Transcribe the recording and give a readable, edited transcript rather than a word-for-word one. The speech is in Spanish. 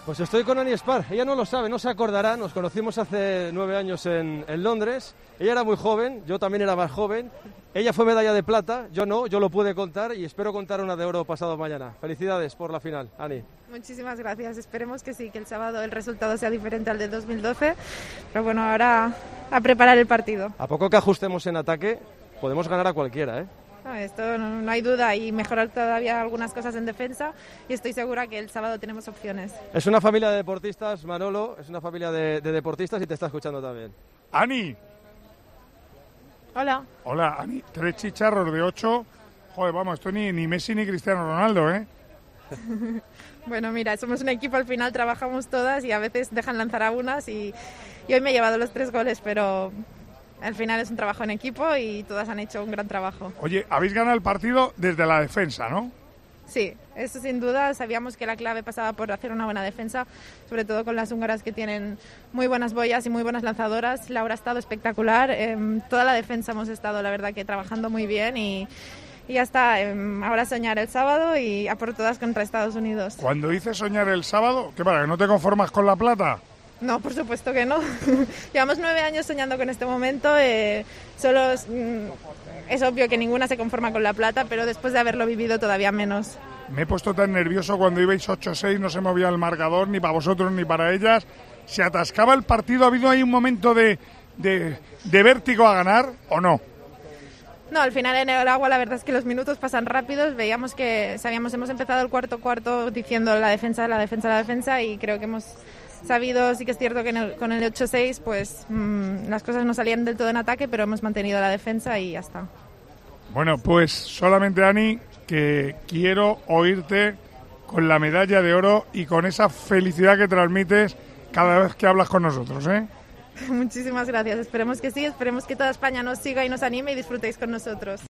Pues estoy con Annie Spar, ella no lo sabe, no se acordará, nos conocimos hace 9 años en Londres, ella era muy joven, yo también era más joven, ella fue medalla de plata, yo no, yo lo pude contar y espero contar una de oro pasado mañana. Felicidades por la final, Annie. Muchísimas gracias, esperemos que sí, que el sábado el resultado sea diferente al de 2012, pero bueno, ahora a preparar el partido. A poco que ajustemos en ataque, podemos ganar a cualquiera, ¿eh? No, esto no hay duda, y mejorar todavía algunas cosas en defensa, y estoy segura que el sábado tenemos opciones. Es una familia de deportistas, Manolo, es una familia de deportistas y te está escuchando también. Ani. Hola. Hola, Ani. 3 chicharros de 8. Joder, vamos, esto ni Messi ni Cristiano Ronaldo, ¿eh? Bueno, mira, somos un equipo, al final trabajamos todas y a veces dejan lanzar a unas y hoy me he llevado los 3 goles, pero al final es un trabajo en equipo y todas han hecho un gran trabajo. Oye, habéis ganado el partido desde la defensa, ¿no? Sí, eso sin duda. Sabíamos que la clave pasaba por hacer una buena defensa, sobre todo con las húngaras que tienen muy buenas boyas y muy buenas lanzadoras. Laura ha estado espectacular. Toda la defensa hemos estado, la verdad, que trabajando muy bien y ya está. Ahora soñar el sábado y a por todas contra Estados Unidos. Cuando dices soñar el sábado, ¿qué para, que no te conformas con la plata? No, por supuesto que no. Llevamos 9 años soñando con este momento. Solo es obvio que ninguna se conforma con la plata, pero después de haberlo vivido todavía menos. Me he puesto tan nervioso cuando ibais 8-6, no se movía el marcador, ni para vosotros ni para ellas. ¿Se atascaba el partido? ¿Ha habido ahí un momento de vértigo a ganar o no? No, al final en el agua la verdad es que los minutos pasan rápidos. Hemos empezado el cuarto diciendo la defensa, y creo que hemos sabido, sí que es cierto que con el 8-6 pues las cosas no salían del todo en ataque, pero hemos mantenido la defensa y ya está. Bueno, pues solamente, Ani, que quiero oírte con la medalla de oro y con esa felicidad que transmites cada vez que hablas con nosotros, ¿eh? Muchísimas gracias, esperemos que sí, esperemos que toda España nos siga y nos anime y disfrutéis con nosotros.